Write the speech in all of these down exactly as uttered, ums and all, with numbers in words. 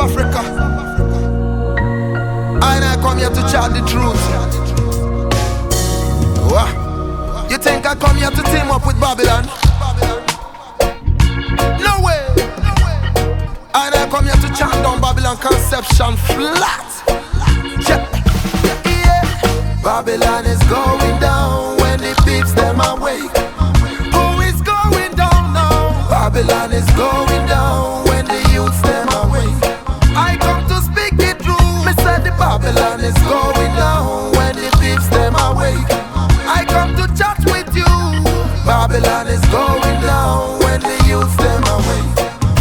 Africa. I and I come here to chat the truth. What? You think I come here to team up with Babylon? No way. I and I come here to chant down Babylon conception flat. Yeah. Yeah. Babylon is going down when the peeps them awake. Who is going down now? Babylon is going down when the youths them awake. I come to speak it true. Me said the Babylon is going down when the peeps them awake. I come to chat with you. Babylon is going down when the youths them awake.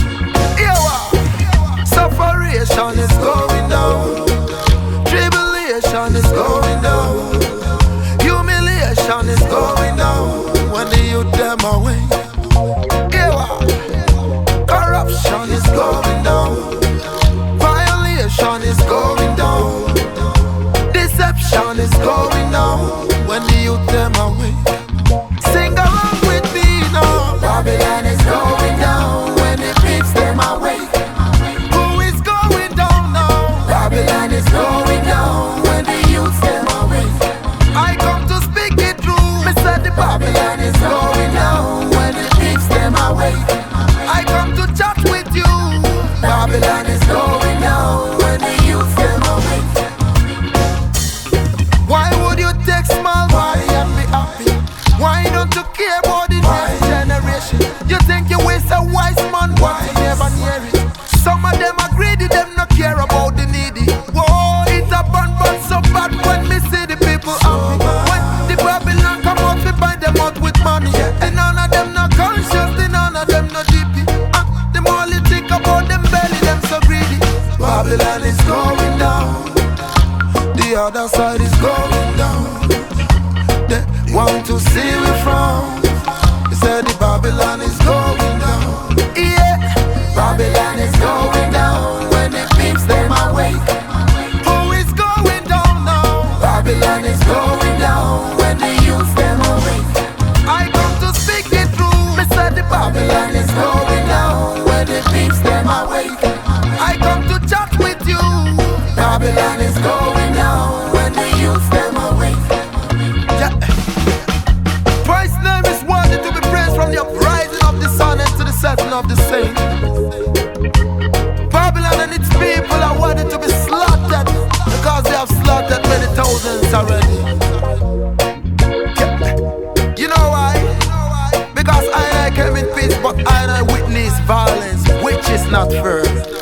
Sufferation is going down. Tribulation is going down. Humiliation is going down when the youth them awake. Corruption is going down. Violation is going down. Deception is going down when the youth them awake. Sing along with me now. Babylon is going down when the peeps them awake. Babylon is going down when the youths them awake. I come to speak it true. Me said the Babylon is going down when the peeps them awake. I come to chat with you. Babylon is going down when the youths them awake. Why would you take small money and be happy? Why don't you care about the next generation? You think you waste a wise man, but you never near it. Some of them are greedy, them not care about the needy. Whoa, it's a bun bun so bad when me see the people happy. When the Babylon come out, we buy them out with money. The none of them not conscious, the none of them not deep. uh, The more you think about them belly, them so greedy. Babylon is going down. The other side is going down. They want to see we from. They said the Babylon is going down. Yeah, Babylon is going down when the peeps them awake. Who is going down now? Babylon is going down when the youths them awake. I come to speak it true. Me said the Babylon is going down when the peeps them awake. I come to chat with you. Babylon is going down when the youths them awake. Yeah. Christ's name is worthy to be praised from the uprising of the sun and to the setting of the same. Babylon and its people are worthy to be slaughtered because they have slaughtered many thousands already. Yeah. You know why? Because I and I came in peace, but I and I witness violence, which is not fair.